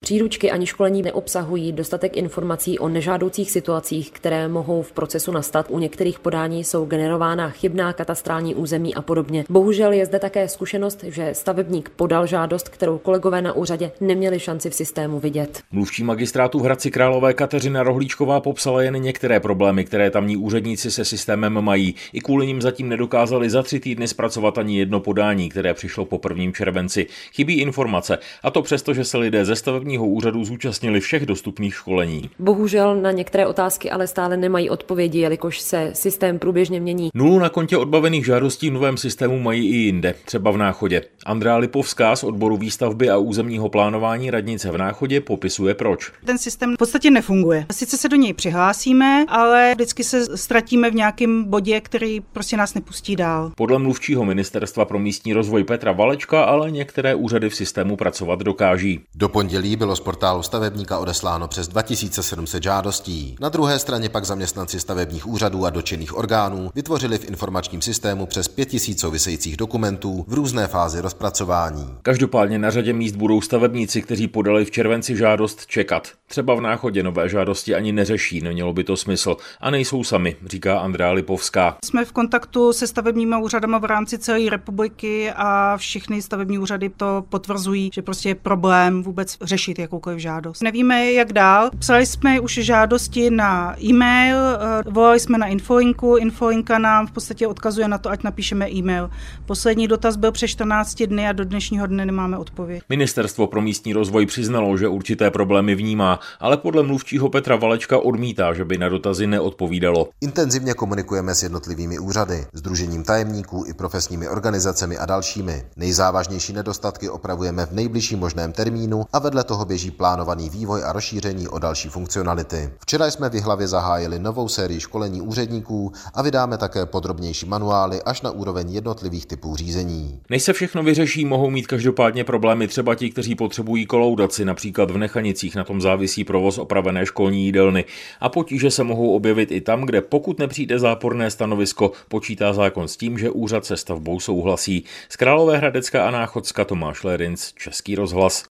Příručky ani školení neobsahují dostatek informací o nežádoucích situacích, které mohou v procesu nastat. U některých podání jsou generována chybná katastrální území a podobně. Bohužel je zde také zkušenost, že stavebník podal žádost, kterou kolegové na úřadě neměli šanci v systému vidět. Mluvčí magistrátu v Hradci Králové Kateřina Rohlíčková popsala jen některé problémy, které tamní úředníci se systémem mají. I kvůli nim zatím nedokázali za 3 týdny zpracovat ani jedno podání, které přišlo po 1. červenci. Chybí informace, a to přesto, že se lidé ze stavebního úřadu zúčastnili všech dostupných školení. Bohužel na některé otázky ale stále nemají odpovědi, jelikož se systém průběžně mění. Nulu na kontě odbavených žádostí v novém systému mají i jinde, třeba v Náchodě. Andrea Lipovská z odboru výstavby a územního plánování radnice v Náchodě popisuje proč. Ten systém v podstatě nefunguje. Sice se do něj přihlásíme, ale vždycky se ztratíme v nějakém bodě, který prostě nás nepustí dál. Podle mluvčího Ministerstva pro místní rozvoj Petra Valečka ale některé úřady v systému pracovat dokáží. Do pondělí bylo z portálu stavebníka odesláno přes 2700 žádostí. Na druhé straně pak zaměstnanci stavebních úřadů a dotčených orgánů vytvořili v informačním systému přes 5000 souvisejících dokumentů v různé fázi rozpracování. Každopádně na řadě míst budou stavebníci, kteří podali v červenci žádost, čekat. Třeba v Náchodě nové žádosti ani neřeší, nemělo by to smysl. A nejsou sami, říká Andrea Lipovská. Jsme v kontaktu se stavebními úřadama v rámci celé republiky a všechny stavební úřady to potvrzují, že prostě je problém vůbec řešit jakoukoliv žádost. Nevíme, jak dál. Psali jsme už žádosti na e-mail, volali jsme na infolinku, infolinka nám v podstatě odkazuje na to, ať napíšeme e-mail. Poslední dotaz byl před 14 dny a do dnešního dne nemáme odpověď. Ministerstvo pro místní rozvoj přiznalo, že určité problémy vnímá, ale podle mluvčího Petra Valečka odmítá, že by na dotazy neodpovídalo. Intenzivně komunikujeme s jednotlivými úřady, sdružením tajemníků i profesními organizacemi a dalšími. Nejzávažnější nedostatky opravujeme v nejbližším možném termínu a vedle toho běží plánovaný vývoj a rozšíření o další funkcionality. Včera jsme v Jihlavě zahájili novou sérii školení úředníků a vydáme také podrobnější manuály až na úroveň jednotlivých typů řízení. Než se všechno vyřeší, mohou mít každopádně problémy třeba ti, kteří potřebují kolaudaci, například v Nechanicích, na tom závisí provoz opravené školní jídelny. A potíže se mohou objevit i tam, kde pokud nepřijde záporné stanovisko, počítá zákon s tím, že úřad se stavbou souhlasí. Z Královéhradecka a Náchodska Tomáš Lérinc, Český rozhlas.